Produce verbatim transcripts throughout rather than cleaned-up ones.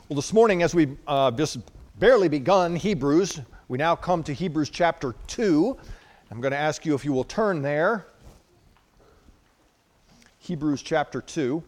Well, this morning, as we've uh, just barely begun Hebrews, we now come to Hebrews chapter two. I'm going to ask you if you will turn there. Hebrews chapter two.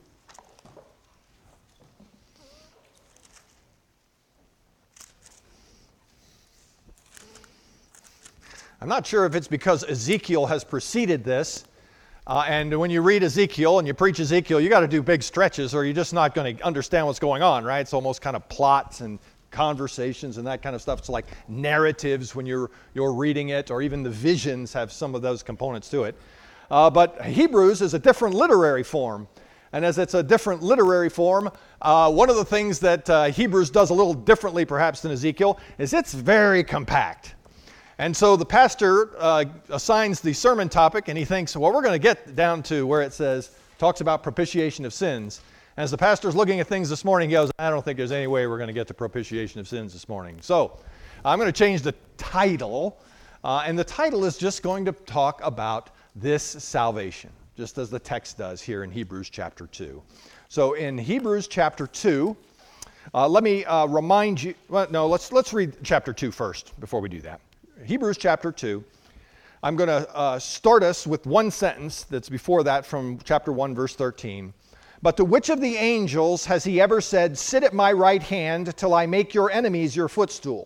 I'm not sure if it's because Ezekiel has preceded this. Uh, and when you read Ezekiel and you preach Ezekiel, you got to do big stretches or you're just not going to understand what's going on, right? It's almost kind of plots and conversations and that kind of stuff. It's like narratives when you're you're reading it, or even the visions have some of those components to it. Uh, but Hebrews is a different literary form. And as it's a different literary form, uh, one of the things that uh, Hebrews does a little differently perhaps than Ezekiel is it's very compact. And so the pastor uh, assigns the sermon topic, and he thinks, well, we're going to get down to where it says, talks about propitiation of sins. And as the pastor's looking at things this morning, he goes, I don't think there's any way we're going to get to propitiation of sins this morning. So I'm going to change the title, uh, and the title is just going to talk about this salvation, just as the text does here in Hebrews chapter two. So in Hebrews chapter two, uh, let me uh, remind you, well, no, let's, let's read chapter two first before we do that. Hebrews chapter two. I'm going to uh, start us with one sentence that's before that from chapter one, verse thirteen. But to which of the angels has he ever said, sit at my right hand till I make your enemies your footstool?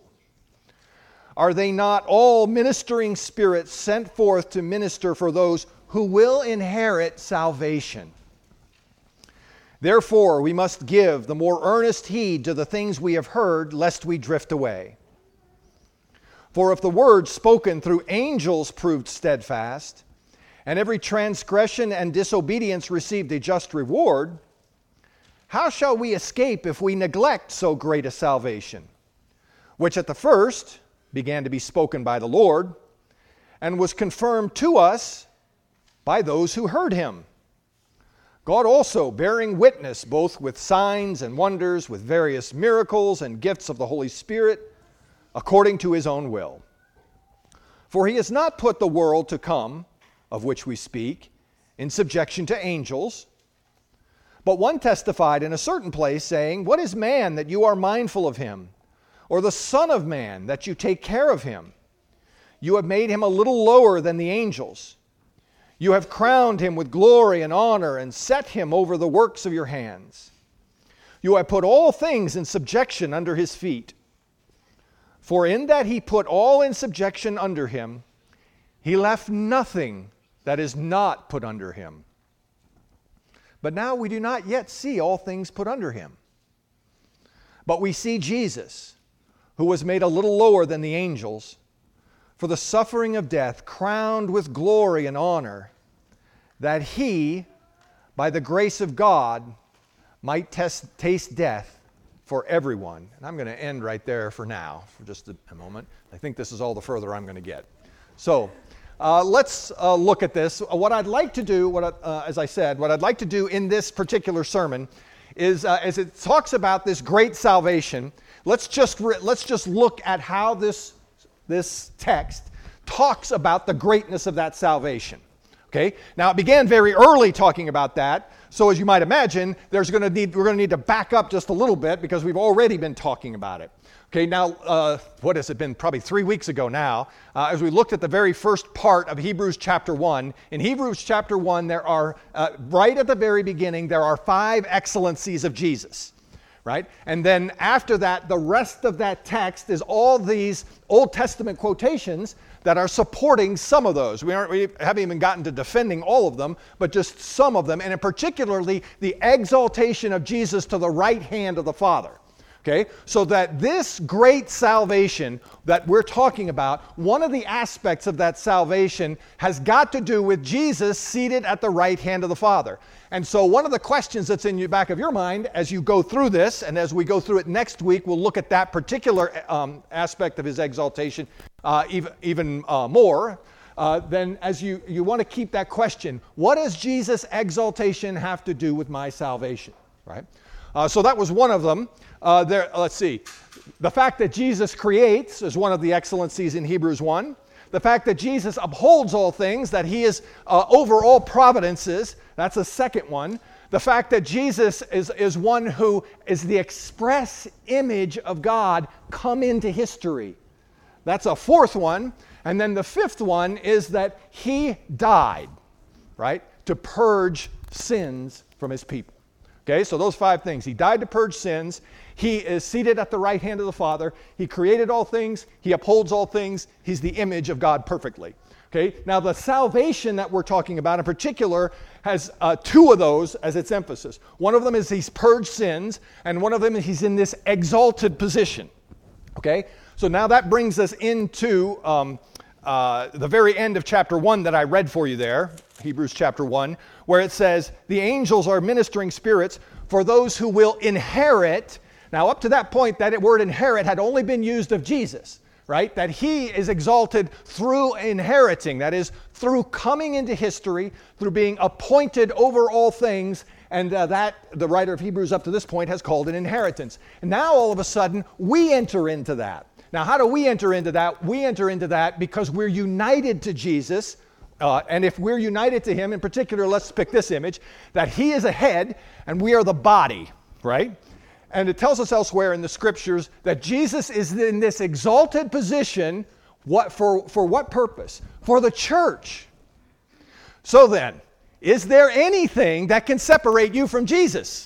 Are they not all ministering spirits sent forth to minister for those who will inherit salvation? Therefore, we must give the more earnest heed to the things we have heard, lest we drift away. For if the word spoken through angels proved steadfast, and every transgression and disobedience received a just reward, how shall we escape if we neglect so great a salvation, which at the first began to be spoken by the Lord, and was confirmed to us by those who heard him? God also bearing witness both with signs and wonders, with various miracles and gifts of the Holy Spirit, according to his own will. For he has not put the world to come, of which we speak, in subjection to angels. But one testified in a certain place, saying, what is man that you are mindful of him? Or the son of man that you take care of him? You have made him a little lower than the angels. You have crowned him with glory and honor and set him over the works of your hands. You have put all things in subjection under his feet. For in that he put all in subjection under him, he left nothing that is not put under him. But now we do not yet see all things put under him. But we see Jesus, who was made a little lower than the angels, for the suffering of death, crowned with glory and honor, that he, by the grace of God, might test, taste death for everyone. And I'm going to end right there for now, for just a, a moment. I think this is all the further I'm going to get. So uh, let's uh, look at this. What I'd like to do, what I, uh, as I said, what I'd like to do in this particular sermon is, uh, as it talks about this great salvation, let's just re- let's just look at how this this text talks about the greatness of that salvation. Okay? Now it began very early talking about that. So as you might imagine, there's going to need, we're going to need to back up just a little bit because we've already been talking about it. Okay, now, uh, what has it been? Probably three weeks ago now, uh, as we looked at the very first part of Hebrews chapter one. In Hebrews chapter one, there are, uh, right at the very beginning, there are five excellencies of Jesus. Right? And then after that, the rest of that text is all these Old Testament quotations that are supporting some of those. We, aren't, we haven't even gotten to defending all of them, but just some of them, and in particularly the exaltation of Jesus to the right hand of the Father. Okay? So that this great salvation that we're talking about, one of the aspects of that salvation has got to do with Jesus seated at the right hand of the Father. And so one of the questions that's in the back of your mind as you go through this, and as we go through it next week, we'll look at that particular um, aspect of his exaltation uh, even, even uh, more. Uh, then as you, you want to keep that question, what does Jesus' exaltation have to do with my salvation? Right? Uh, so that was one of them. Uh, there, let's see. The fact that Jesus creates is one of the excellencies in Hebrews one. The fact that Jesus upholds all things, that he is uh, over all providences, that's a second one. The fact that Jesus is, is one who is the express image of God come into history. That's a fourth one. And then the fifth one is that he died, right, to purge sins from his people. Okay, so those five things. He died to purge sins. He is seated at the right hand of the Father. He created all things. He upholds all things. He's the image of God perfectly. Okay, now the salvation that we're talking about in particular has uh, two of those as its emphasis. One of them is he's purged sins, and one of them is he's in this exalted position. Okay, so now that brings us into um, uh, the very end of chapter one that I read for you there, Hebrews chapter one, where it says, the angels are ministering spirits for those who will inherit. Now, up to that point, that word inherit had only been used of Jesus, right? That he is exalted through inheriting, that is, through coming into history, through being appointed over all things, and uh, that the writer of Hebrews up to this point has called an inheritance. And now, all of a sudden, we enter into that. Now, how do we enter into that? We enter into that because we're united to Jesus. Uh, and if we're united to him, in particular, let's pick this image, that he is a head and we are the body, right? And it tells us elsewhere in the scriptures that Jesus is in this exalted position. What, for, for what purpose? For the church. So then, is there anything that can separate you from Jesus?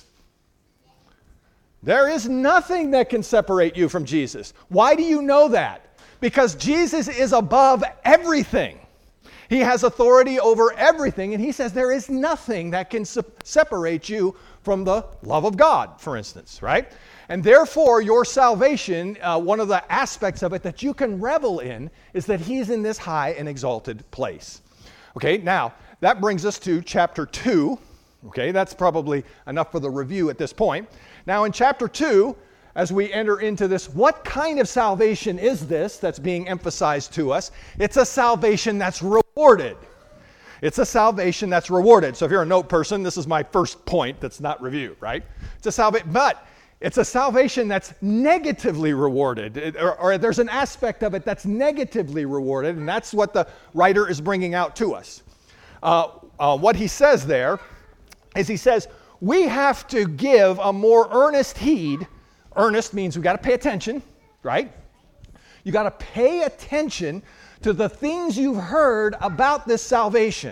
There is nothing that can separate you from Jesus. Why do you know that? Because Jesus is above everything. He has authority over everything, and he says there is nothing that can se- separate you from the love of God, for instance, right? And therefore, your salvation, uh, one of the aspects of it that you can revel in is that he's in this high and exalted place. Okay, now, that brings us to chapter two. Okay, that's probably enough for the review at this point. Now, in chapter two, as we enter into this, what kind of salvation is this that's being emphasized to us? It's a salvation that's rewarded. It's a salvation that's rewarded. So if you're a note person, this is my first point that's not review, right? It's a salvation, but it's a salvation that's negatively rewarded, it, or, or there's an aspect of it that's negatively rewarded, and that's what the writer is bringing out to us. Uh, uh, what he says there is he says, we have to give a more earnest heed. Earnest means we got to pay attention, right? You got to pay attention to the things you've heard about this salvation.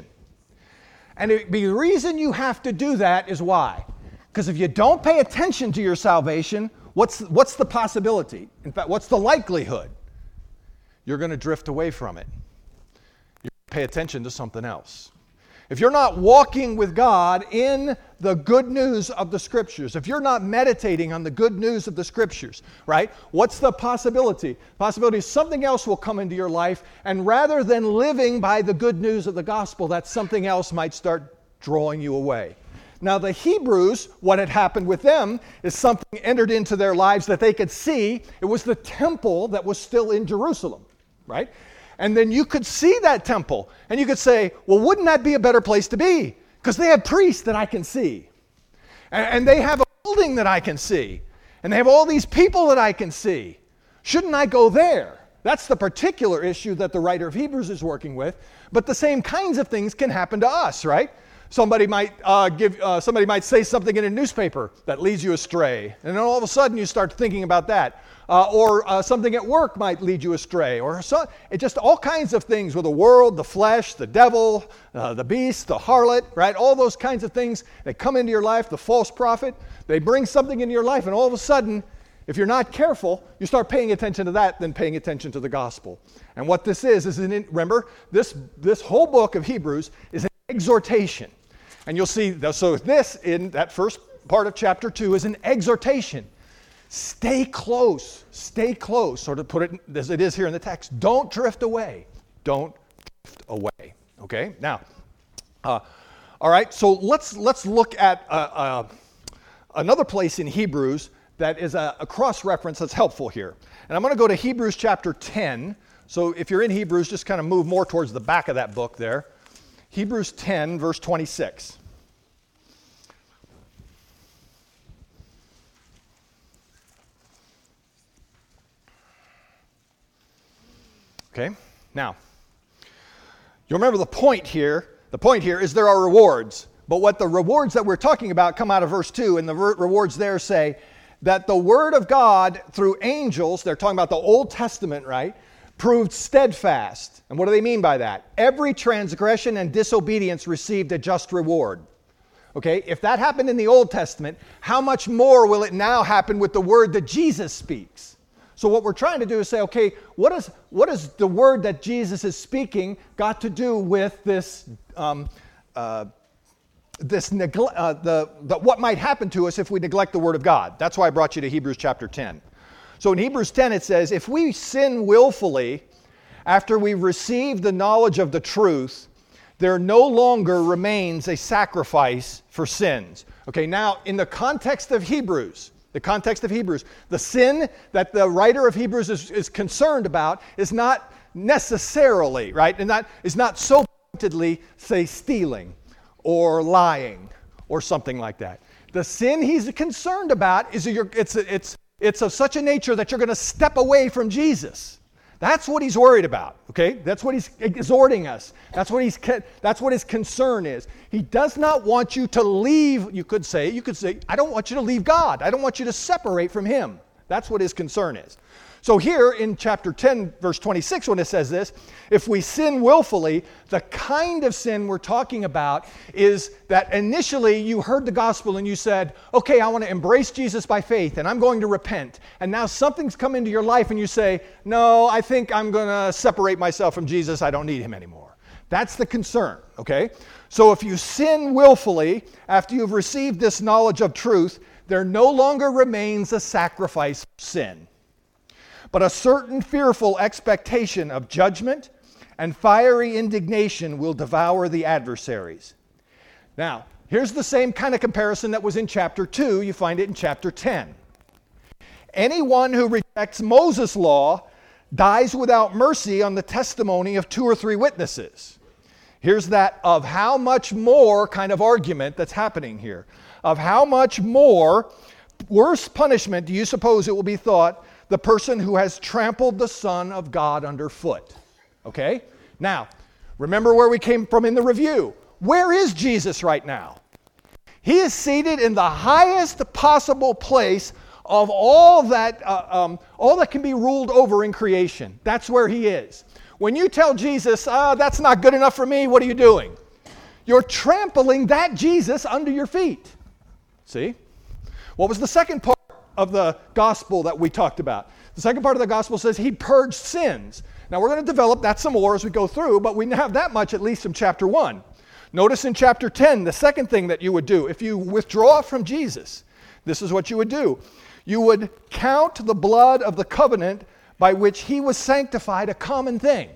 And it, the reason you have to do that is why? Because if you don't pay attention to your salvation, what's, what's the possibility? In fact, what's the likelihood? You're going to drift away from it. You're going to pay attention to something else. If you're not walking with God in the good news of the Scriptures, if you're not meditating on the good news of the Scriptures, right, what's the possibility? Possibility is something else will come into your life, and rather than living by the good news of the gospel, that something else might start drawing you away. Now, the Hebrews, what had happened with them is something entered into their lives that they could see. It was the temple that was still in Jerusalem, right? And then you could see that temple, and you could say, well, wouldn't that be a better place to be? Because they have priests that I can see. And, and they have a building that I can see. And they have all these people that I can see. Shouldn't I go there? That's the particular issue that the writer of Hebrews is working with. But the same kinds of things can happen to us, right? Somebody might uh, give. Uh, somebody might say something in a newspaper that leads you astray. And then all of a sudden you start thinking about that. Uh, or uh, something at work might lead you astray, or so, it just all kinds of things with the world, the flesh, the devil, uh, the beast, the harlot, right? All those kinds of things that come into your life, the false prophet, they bring something into your life, and all of a sudden, if you're not careful, you start paying attention to that than paying attention to the gospel. And what this is, is an, remember, this, this whole book of Hebrews is an exhortation. And you'll see, so this in that first part of chapter two is an exhortation. Stay close, stay close, or to put it as it is here in the text, don't drift away. Don't drift away, okay? Now, uh, all right, so let's let's look at uh, uh, another place in Hebrews that is a, a cross-reference that's helpful here. And I'm going to go to Hebrews chapter ten. So if you're in Hebrews, just kind of move more towards the back of that book there. Hebrews ten, verse twenty-six. Okay, now, you remember the point here. The point here is there are rewards. But what the rewards that we're talking about come out of verse two, and the re- rewards there say that the word of God through angels, they're talking about the Old Testament, right, proved steadfast. And what do they mean by that? Every transgression and disobedience received a just reward. Okay, if that happened in the Old Testament, how much more will it now happen with the word that Jesus speaks? So what we're trying to do is say, okay, what is what is the word that Jesus is speaking got to do with this um, uh, this neglect, uh, the, the what might happen to us if we neglect the word of God? That's why I brought you to Hebrews chapter ten. So in Hebrews ten it says, if we sin willfully after we receive the knowledge of the truth, there no longer remains a sacrifice for sins. Okay, now in the context of Hebrews, the context of Hebrews, the sin that the writer of Hebrews is, is concerned about is not necessarily, right, and that is not so pointedly, say, stealing or lying or something like that. The sin he's concerned about is you're, it's it's it's of such a nature that you're going to step away from Jesus. That's what he's worried about, okay? That's what he's exhorting us. That's what he's that's what his concern is. He does not want you to leave, you could say, you could say, I don't want you to leave God. I don't want you to separate from him. That's what his concern is. So here in chapter ten, verse twenty-six, when it says this, if we sin willfully, the kind of sin we're talking about is that initially you heard the gospel and you said, okay, I want to embrace Jesus by faith and I'm going to repent. And now something's come into your life and you say, no, I think I'm going to separate myself from Jesus. I don't need him anymore. That's the concern, okay? So if you sin willfully after you've received this knowledge of truth, there no longer remains a sacrifice for sin, but a certain fearful expectation of judgment and fiery indignation will devour the adversaries. Now, here's the same kind of comparison that was in chapter two. You find it in chapter ten. Anyone who rejects Moses' law dies without mercy on the testimony of two or three witnesses. Here's that of how much more kind of argument that's happening here. Of how much more worse punishment do you suppose it will be thought the person who has trampled the Son of God underfoot? Okay? Now, remember where we came from in the review. Where is Jesus right now? He is seated in the highest possible place of all that, uh, um, all that can be ruled over in creation. That's where he is. When you tell Jesus, oh, that's not good enough for me, what are you doing? You're trampling that Jesus under your feet. See? What was the second part of the gospel that we talked about? The second part of the gospel says he purged sins. Now we're going to develop that some more as we go through, but we have that much at least from chapter one. Notice in chapter ten, the second thing that you would do, if you withdraw from Jesus, this is what you would do. You would count the blood of the covenant by which he was sanctified a common thing.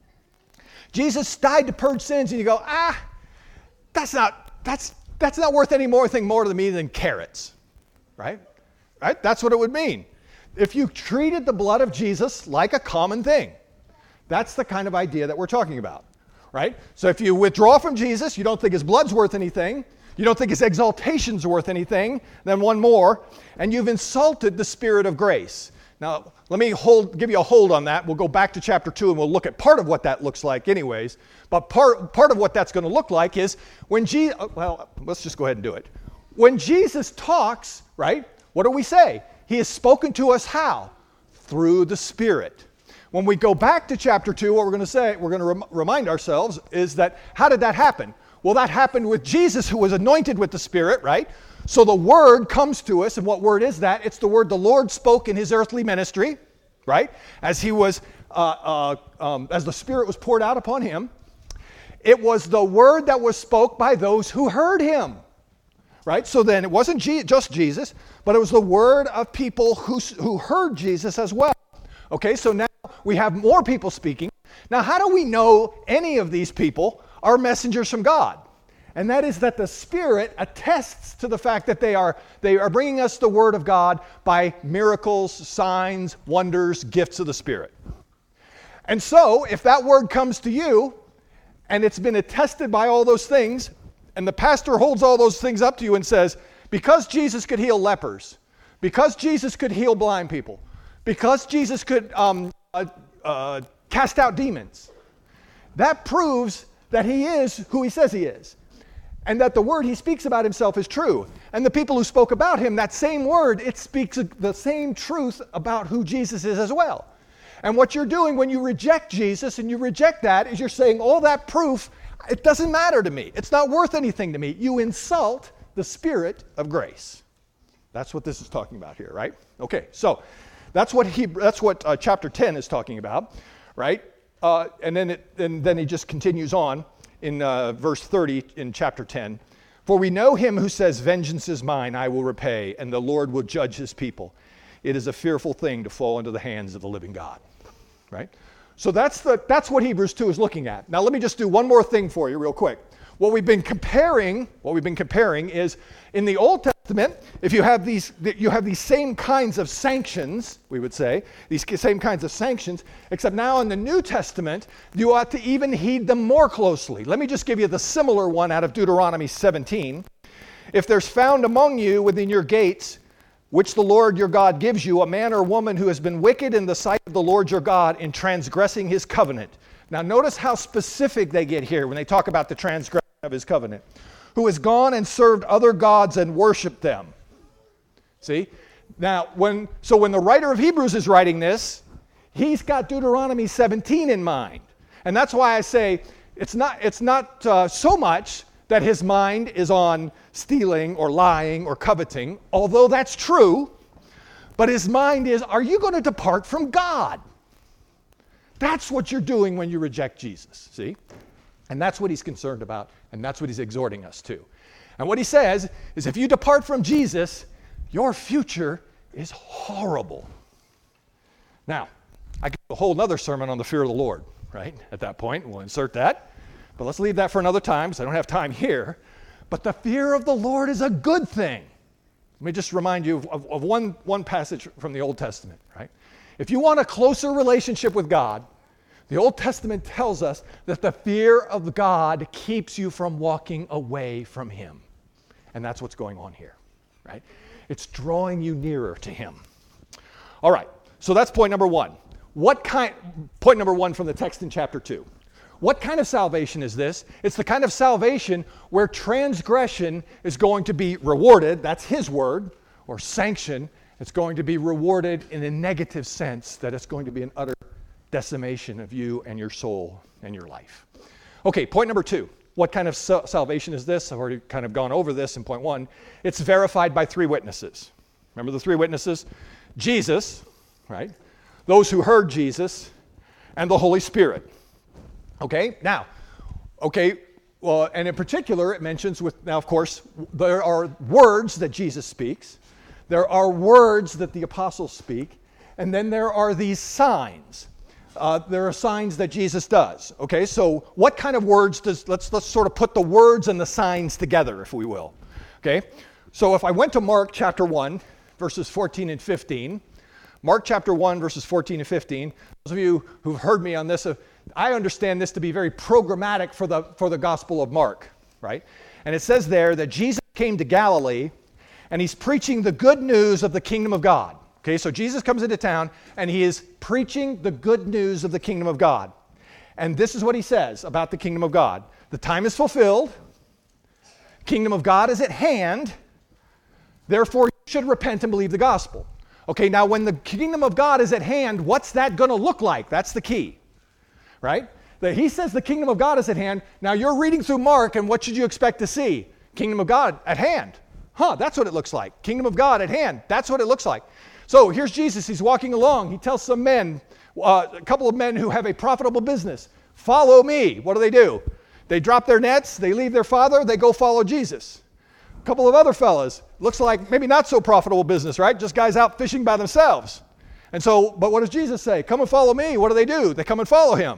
Jesus died to purge sins, and you go, ah, that's not, that's, that's not worth any more thing more to me than carrots, right? Right? That's what it would mean. If you treated the blood of Jesus like a common thing, that's the kind of idea that we're talking about, right? So if you withdraw from Jesus, you don't think his blood's worth anything, you don't think his exaltation's worth anything, then one more, and you've insulted the Spirit of grace. Now, let me hold, give you a hold on that. We'll go back to chapter two and we'll look at part of what that looks like anyways. But part, part of what that's going to look like is when Jesus, well, let's just go ahead and do it. When Jesus talks, right, what do we say? He has spoken to us how? Through the Spirit. When we go back to chapter two, what we're going to say, we're going to rem- remind ourselves is that, how did that happen? Well, that happened with Jesus, who was anointed with the Spirit, right? So the word comes to us, and what word is that? It's the word the Lord spoke in his earthly ministry, right? As he was, uh, uh, um, as the Spirit was poured out upon him. It was the word that was spoke by those who heard him, right? So then it wasn't Je- just Jesus, but it was the word of people who, who heard Jesus as well. Okay, so now we have more people speaking. Now, how do we know any of these people are messengers from God? And that is that the Spirit attests to the fact that they are, they are bringing us the Word of God by miracles, signs, wonders, gifts of the Spirit. And so, if that Word comes to you, and it's been attested by all those things, and the pastor holds all those things up to you and says, because Jesus could heal lepers, because Jesus could heal blind people, because Jesus could um, uh, uh, cast out demons, that proves that he is who he says he is. and that the word he speaks about himself is true. And the people who spoke about him, that same word, it speaks the same truth about who Jesus is as well. And what you're doing when you reject Jesus and you reject that is you're saying all that proof, it doesn't matter to me. It's not worth anything to me. You insult the Spirit of grace. That's what this is talking about here, right? Okay, so that's what he, that's what uh, chapter ten is talking about, right? Uh, and then it, and then he just continues on in uh, verse thirty in chapter ten. For we know him who says, vengeance is mine, I will repay, and the Lord will judge his people. It is a fearful thing to fall into the hands of the living God. Right? So that's the that's what Hebrews two is looking at. Now let me just do one more thing for you real quick. What we've been comparing, what we've been comparing is in the Old Testament, if you have these you have these same kinds of sanctions, we would say, these same kinds of sanctions, except now in the New Testament, you ought to even heed them more closely. Let me just give you the similar one out of Deuteronomy seventeen. If there's found among you within your gates, which the Lord your God gives you, a man or woman who has been wicked in the sight of the Lord your God in transgressing his covenant. Now notice how specific they get here when they talk about the transgression of his covenant. Who has gone and served other gods and worshiped them. See? Now, when so when the writer of Hebrews is writing this, he's got Deuteronomy seventeen in mind. And that's why I say it's not, it's not uh, so much that his mind is on stealing or lying or coveting, although that's true, but his mind is, are you going to depart from God? That's what you're doing when you reject Jesus, see? And that's what he's concerned about, and that's what he's exhorting us to. And what he says is if you depart from Jesus, your future is horrible. Now, I could do a whole other sermon on the fear of the Lord, right? At that point, we'll insert that. But let's leave that for another time because I don't have time here. But the fear of the Lord is a good thing. Let me just remind you of, of, of one, one passage from the Old Testament, right? If you want a closer relationship with God, the Old Testament tells us that the fear of God keeps you from walking away from him. And that's what's going on here, right? It's drawing you nearer to him. All right, so that's point number one. What kind, point number one from the text in chapter two. What kind of salvation is this? It's the kind of salvation where transgression is going to be rewarded, that's his word, or sanction. It's going to be rewarded in a negative sense, that it's going to be an utter decimation of you and your soul and your life. Okay, point number two. What kind of salvation is this? I've already kind of gone over this in point one. It's verified by three witnesses. Remember the three witnesses? Jesus, right? Those who heard Jesus, and the Holy Spirit. Okay, now, okay, well, and in particular, it mentions with, now of course, there are words that Jesus speaks, there are words that the apostles speak, and then there are these signs. Uh, there are signs that Jesus does. Okay, so what kind of words does, let's, let's sort of put the words and the signs together, if we will. Okay, so if I went to Mark chapter one, verses fourteen and fifteen, Mark chapter one, verses fourteen and fifteen, those of you who've heard me on this, uh, I understand this to be very programmatic for the, for the Gospel of Mark, right? And it says there that Jesus came to Galilee, and he's preaching the good news of the kingdom of God. Okay, so Jesus comes into town, and he is preaching the good news of the kingdom of God. And this is what he says about the kingdom of God. The time is fulfilled. Kingdom of God is at hand. Therefore, you should repent and believe the gospel. Okay, now when the kingdom of God is at hand, what's that going to look like? That's the key, right? That he says the kingdom of God is at hand. Now you're reading through Mark, and what should you expect to see? Kingdom of God at hand. Huh, that's what it looks like. Kingdom of God at hand. That's what it looks like. So here's Jesus. He's walking along. He tells some men, uh, a couple of men who have a profitable business, follow me. What do they do? They drop their nets. They leave their father. They go follow Jesus. A couple of other fellas, looks like maybe not so profitable business, right? Just guys out fishing by themselves. And so, but what does Jesus say? Come and follow me. What do they do? They come and follow him.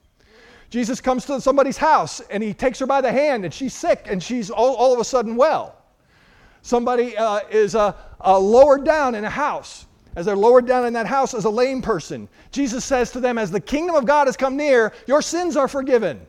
Jesus comes to somebody's house, and he takes her by the hand, and she's sick, and she's all, all of a sudden well. Somebody uh, is uh, uh, lowered down in a house. As they're lowered down in that house as a lame person, Jesus says to them, as the kingdom of God has come near, your sins are forgiven.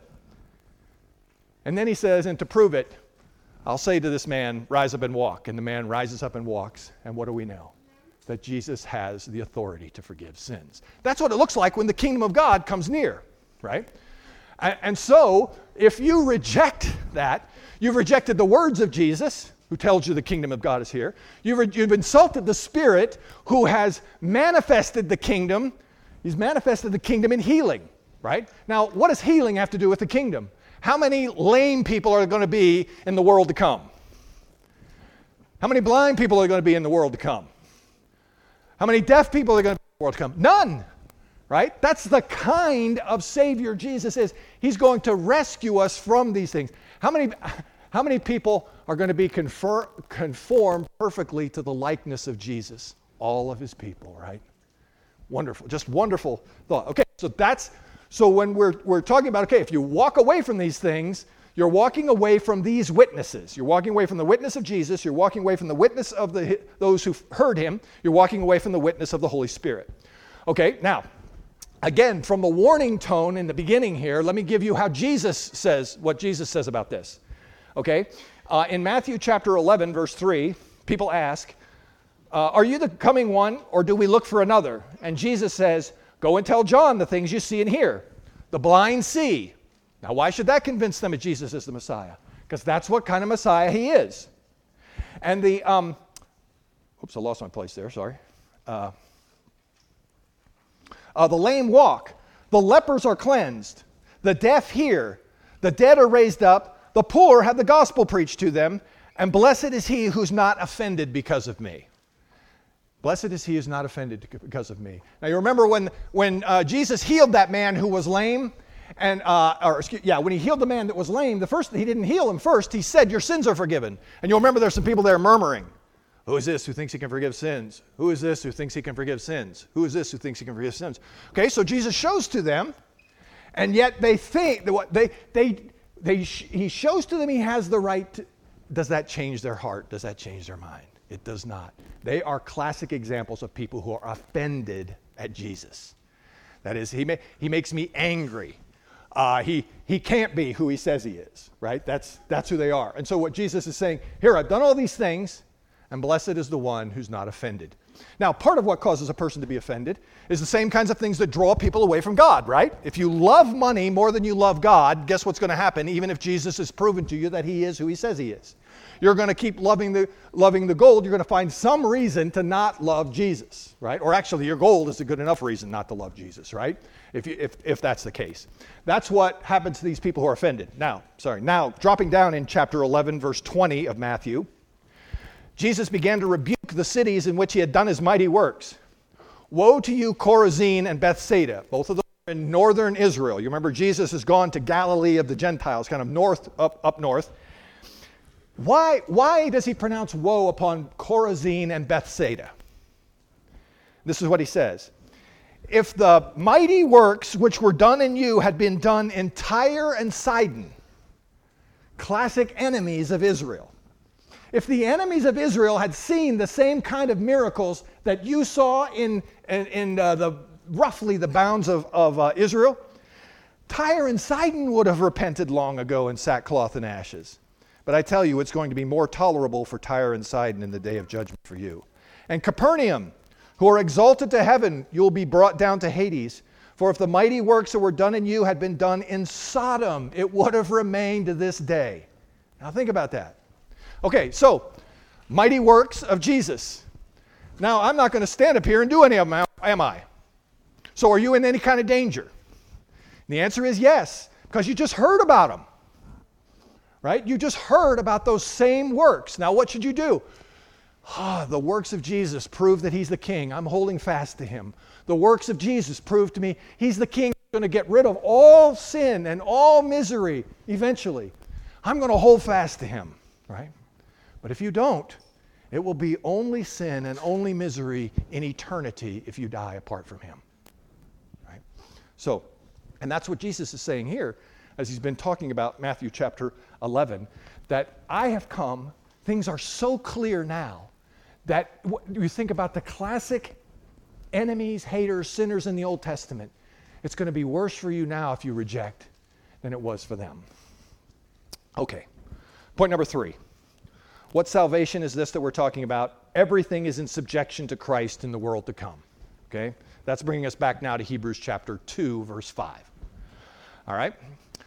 And then he says, and to prove it, I'll say to this man, rise up and walk. And the man rises up and walks. And what do we know? That Jesus has the authority to forgive sins. That's what it looks like when the kingdom of God comes near, right? And so, if you reject that, you've rejected the words of Jesus, who tells you the kingdom of God is here. You've, re- you've insulted the Spirit, who has manifested the kingdom. He's manifested the kingdom in healing, right? Now, what does healing have to do with the kingdom? How many lame people are going to be in the world to come? How many blind people are going to be in the world to come? How many deaf people are going to be in the world to come? None. Right? That's the kind of Savior Jesus is. He's going to rescue us from these things. How many, how many people are going to be confer, conformed perfectly to the likeness of Jesus? All of his people, right? Wonderful. Just wonderful thought. Okay, so that's, so when we're, we're talking about, okay, if you walk away from these things, you're walking away from these witnesses. You're walking away from the witness of Jesus. You're walking away from the witness of the, those who've heard him. You're walking away from the witness of the Holy Spirit. Okay, now, again, from the warning tone in the beginning here, let me give you how Jesus says, what Jesus says about this. Okay? Uh, in Matthew chapter eleven, verse three, people ask, uh, are you the coming one, or do we look for another? And Jesus says, go and tell John the things you see and hear. The blind see. Now, why should that convince them that Jesus is the Messiah? Because that's what kind of Messiah he is. And the, um, oops, I lost my place there, sorry. Uh, Uh, the lame walk, the lepers are cleansed, the deaf hear, the dead are raised up, the poor have the gospel preached to them, and blessed is he who's not offended because of me. Blessed is he who's not offended because of me. Now you remember when, when uh, Jesus healed that man who was lame, and uh, or excuse, yeah, when he healed the man that was lame, the first he didn't heal him first. He said, "Your sins are forgiven." And you'll remember there's some people there murmuring. Who is this who thinks he can forgive sins? Who is this who thinks he can forgive sins? Who is this who thinks he can forgive sins? Okay, so Jesus shows to them, and yet they think that what they they they he shows to them he has the right to. Does that change their heart? Does that change their mind? It does not. They are classic examples of people who are offended at Jesus. That is, he ma- he makes me angry. Uh, he he can't be who he says he is. Right? That's that's who they are. And so what Jesus is saying here, I've done all these things. And blessed is the one who's not offended. Now, part of what causes a person to be offended is the same kinds of things that draw people away from God, right? If you love money more than you love God, guess what's going to happen? Even if Jesus has proven to you that he is who he says he is. You're going to keep loving the, loving the gold. You're going to find some reason to not love Jesus, right? Or actually, your gold is a good enough reason not to love Jesus, right? If, you, if, if that's the case. That's what happens to these people who are offended. Now, sorry, now dropping down in chapter eleven, verse twenty of Matthew, Jesus began to rebuke the cities in which he had done his mighty works. Woe to you, Chorazin and Bethsaida. Both of them are in northern Israel. You remember Jesus has gone to Galilee of the Gentiles, kind of north, up, up north. Why, why does he pronounce woe upon Chorazin and Bethsaida? This is what he says. If the mighty works which were done in you had been done in Tyre and Sidon, classic enemies of Israel. If the enemies of Israel had seen the same kind of miracles that you saw in, in, in uh, the roughly the bounds of, of uh, Israel, Tyre and Sidon would have repented long ago in sackcloth and ashes. But I tell you, it's going to be more tolerable for Tyre and Sidon in the day of judgment for you. And Capernaum, who are exalted to heaven, you'll be brought down to Hades. For if the mighty works that were done in you had been done in Sodom, it would have remained to this day. Now think about that. Okay, so, mighty works of Jesus. Now, I'm not going to stand up here and do any of them, am I? So, are you in any kind of danger? And the answer is yes, because you just heard about them. Right? You just heard about those same works. Now, what should you do? Ah, the works of Jesus prove that he's the king. I'm holding fast to him. The works of Jesus prove to me he's the king who's going to get rid of all sin and all misery eventually. I'm going to hold fast to him. Right? But if you don't, it will be only sin and only misery in eternity if you die apart from him. Right? So, and that's what Jesus is saying here as he's been talking about Matthew chapter eleven, that I have come, things are so clear now that you think about the classic enemies, haters, sinners in the Old Testament. It's going to be worse for you now if you reject than it was for them. Okay, point number three. What salvation is this that we're talking about? Everything is in subjection to Christ in the world to come. Okay? That's bringing us back now to Hebrews chapter two, verse five. All right?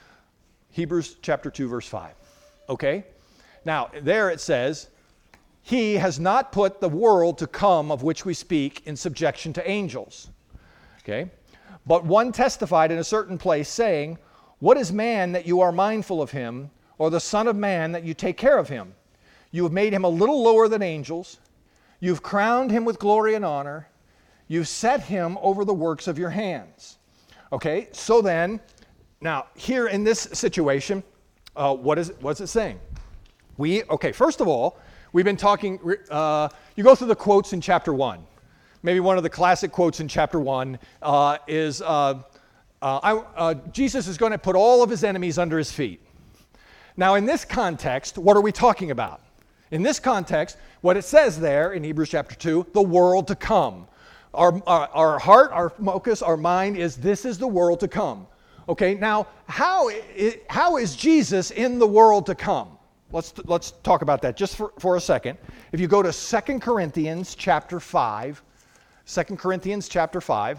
Hebrews chapter two, verse five. Okay? Now, there it says, he has not put the world to come of which we speak in subjection to angels. Okay? But one testified in a certain place, saying, what is man that you are mindful of him, or the son of man that you take care of him? You have made him a little lower than angels. You've crowned him with glory and honor. You've set him over the works of your hands. Okay, so then, now here in this situation, uh, what is what's it saying? We, okay, first of all, we've been talking, uh, you go through the quotes in chapter one. Maybe one of the classic quotes in chapter one uh, is, uh, uh, I, uh, Jesus is going to put all of his enemies under his feet. Now in this context, what are we talking about? In this context, what it says there in Hebrews chapter two, the world to come. Our, our, our heart, our focus, our mind is this is the world to come. Okay, now how, how is Jesus in the world to come? Let's, let's talk about that just for, for a second. If you go to Second Corinthians chapter five, Second Corinthians chapter five,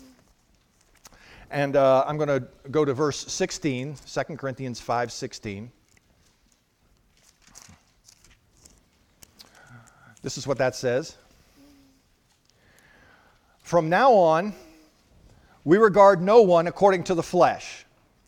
and uh, I'm going to go to verse sixteen, Second Corinthians five sixteen. This is what that says. From now on, we regard no one according to the flesh,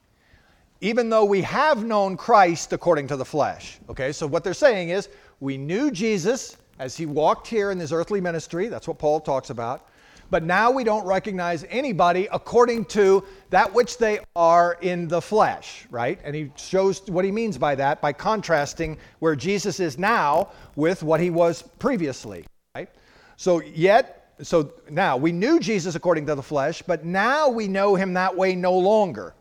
even though we have known Christ according to the flesh. Okay, so what they're saying is, we knew Jesus as he walked here in his earthly ministry. That's what Paul talks about. But now we don't recognize anybody according to that which they are in the flesh, right? And he shows what he means by that by contrasting where Jesus is now with what he was previously, right? So yet, so now we knew Jesus according to the flesh, but now we know him that way no longer.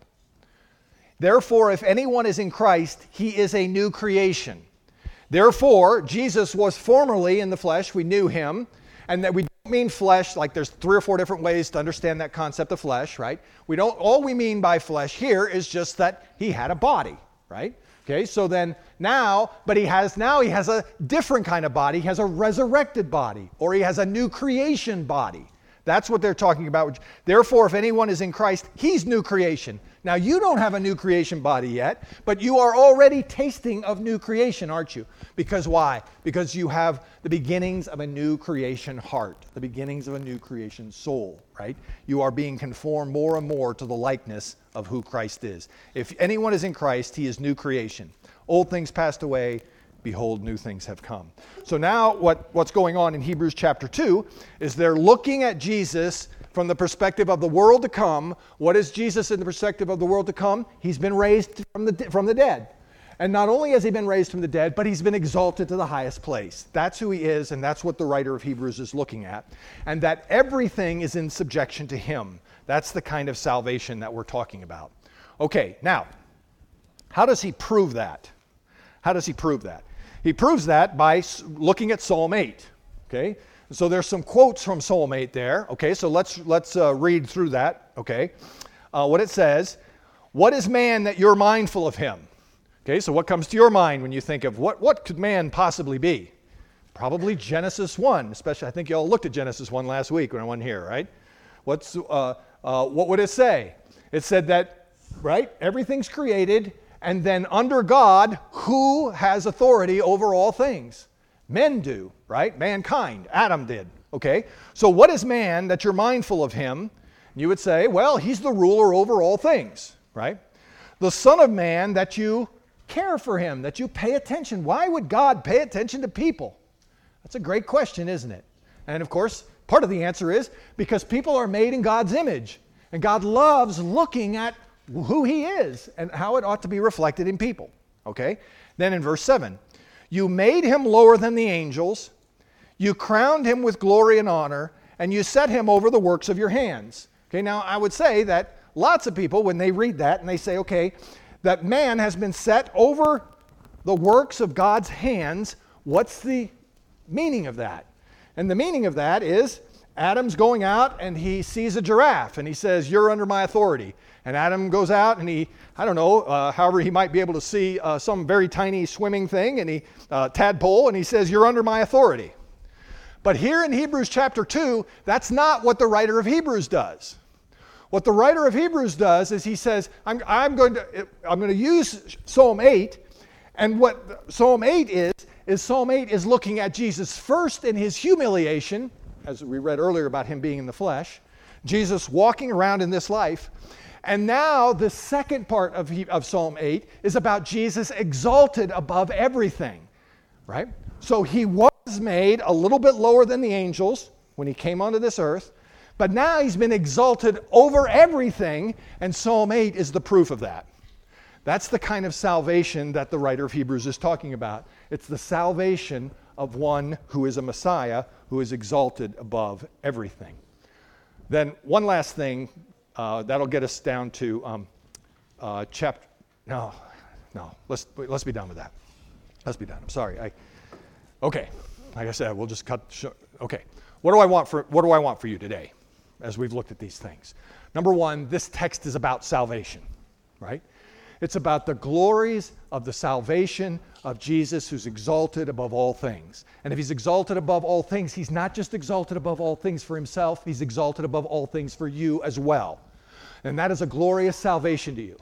Therefore, if anyone is in Christ, he is a new creation. Therefore, Jesus was formerly in the flesh, we knew him, and that we don't mean flesh, like there's three or four different ways to understand that concept of flesh, right? We don't, all we mean by flesh here is just that he had a body, right? Okay, so then now, but he has, now he has a different kind of body. He has a resurrected body, or he has a new creation body. That's what they're talking about. Therefore, if anyone is in Christ, he's new creation. Now, you don't have a new creation body yet, but you are already tasting of new creation, aren't you? Because why? Because you have the beginnings of a new creation heart, the beginnings of a new creation soul, right? You are being conformed more and more to the likeness of who Christ is. If anyone is in Christ, he is new creation. Old things passed away, behold, new things have come. So now what, what's going on in Hebrews chapter two is they're looking at Jesus from the perspective of the world to come. What is Jesus in the perspective of the world to come? He's been raised from the, from the dead. And not only has he been raised from the dead, but he's been exalted to the highest place. That's who he is, and that's what the writer of Hebrews is looking at. And that everything is in subjection to him. That's the kind of salvation that we're talking about. Okay, now, how does he prove that? How does he prove that? He proves that by looking at Psalm eight. Okay, so there's some quotes from Psalm eight there. Okay, so let's let's uh, read through that. Okay, uh, what it says: "What is man that you're mindful of him?" Okay, so what comes to your mind when you think of what what could man possibly be? Probably Genesis one. Especially, I think you all looked at Genesis one last week when I wasn't here, right? What's uh, uh, what would it say? It said that, right? Everything's created. And then under God, who has authority over all things? Men do, right? Mankind. Adam did. Okay? So what is man that you're mindful of him? You would say, well, he's the ruler over all things, right? The Son of Man that you care for him, that you pay attention. Why would God pay attention to people? That's a great question, isn't it? And of course, part of the answer is because people are made in God's image. And God loves looking at who he is and how it ought to be reflected in people. Okay? Then in verse seven, you made him lower than the angels, you crowned him with glory and honor, and you set him over the works of your hands. Okay, now I would say that lots of people, when they read that and they say, okay, that man has been set over the works of God's hands, what's the meaning of that? And the meaning of that is Adam's going out and he sees a giraffe and he says, you're under my authority. And Adam goes out and he, I don't know, uh, however he might be able to see uh, some very tiny swimming thing, and he, uh, tadpole, and he says, you're under my authority. But here in Hebrews chapter two, that's not what the writer of Hebrews does. What the writer of Hebrews does is he says, I'm, I'm going to I'm going to use Psalm eight, and what Psalm eight is, is Psalm eight is looking at Jesus first in his humiliation, as we read earlier about him being in the flesh, Jesus walking around in this life. And now the second part of, he, of Psalm eight is about Jesus exalted above everything, right? So he was made a little bit lower than the angels when he came onto this earth, but now he's been exalted over everything, and Psalm eight is the proof of that. That's the kind of salvation that the writer of Hebrews is talking about. It's the salvation of one who is a Messiah, who is exalted above everything. Then one last thing, uh, that'll get us down to um, uh, chapter. No, no. Let's let's be done with that. Let's be done. I'm sorry. I. Okay. Like I said, we'll just cut. Short. Okay. What do I want for What do I want for you today, as we've looked at these things? Number one, this text is about salvation, right? It's about the glories of the salvation of Jesus, who's exalted above all things. And if he's exalted above all things, he's not just exalted above all things for himself, he's exalted above all things for you as well. And that is a glorious salvation to you.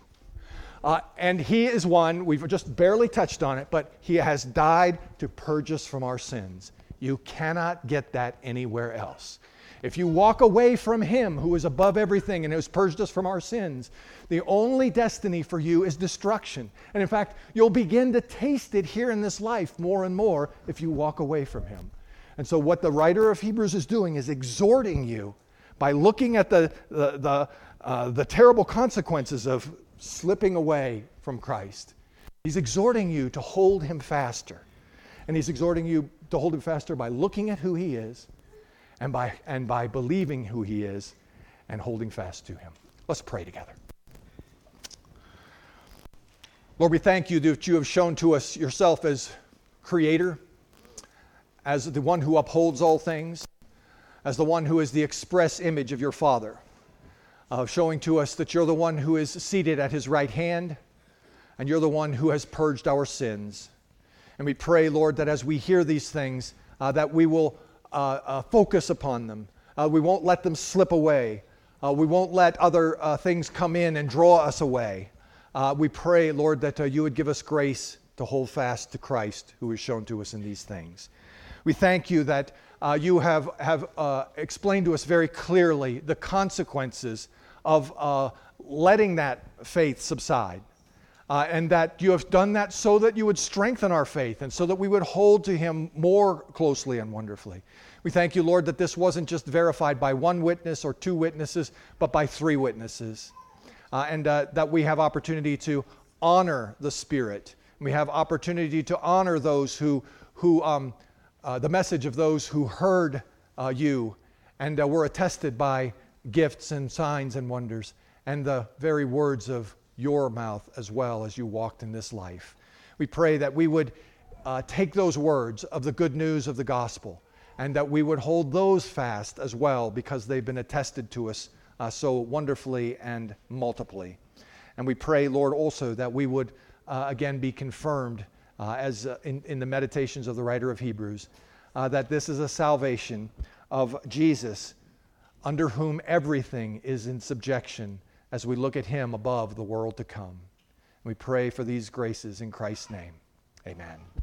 Uh, and he is one, we've just barely touched on it, but he has died to purge us from our sins. You cannot get that anywhere else. If you walk away from him who is above everything and has purged us from our sins, the only destiny for you is destruction. And in fact, you'll begin to taste it here in this life more and more if you walk away from him. And so what the writer of Hebrews is doing is exhorting you by looking at the, the, the, uh, the terrible consequences of slipping away from Christ. He's exhorting you to hold him faster. And he's exhorting you to hold him faster by looking at who he is, and by and by believing who he is and holding fast to him. Let's pray together. Lord, we thank you that you have shown to us yourself as creator, as the one who upholds all things, as the one who is the express image of your Father, uh, showing to us that you're the one who is seated at his right hand, and you're the one who has purged our sins. And we pray, Lord, that as we hear these things, uh, that we will Uh, uh, focus upon them. Uh, we won't let them slip away. Uh, we won't let other uh, things come in and draw us away. Uh, we pray, Lord, that uh, you would give us grace to hold fast to Christ, who is shown to us in these things. We thank you that uh, you have, have uh, explained to us very clearly the consequences of uh, letting that faith subside. Uh, and that you have done that so that you would strengthen our faith and so that we would hold to him more closely and wonderfully. We thank you, Lord, that this wasn't just verified by one witness or two witnesses, but by three witnesses. Uh, and uh, that we have opportunity to honor the Spirit. We have opportunity to honor those who, who um, uh, the message of those who heard uh, you and uh, were attested by gifts and signs and wonders and the very words of your mouth as well as you walked in this life. We pray that we would uh, take those words of the good news of the gospel and that we would hold those fast as well because they've been attested to us uh, so wonderfully and multiply. And we pray, Lord, also that we would uh, again be confirmed uh, as uh, in, in the meditations of the writer of Hebrews uh, that this is a salvation of Jesus under whom everything is in subjection as we look at him above the world to come. We pray for these graces in Christ's name. Amen.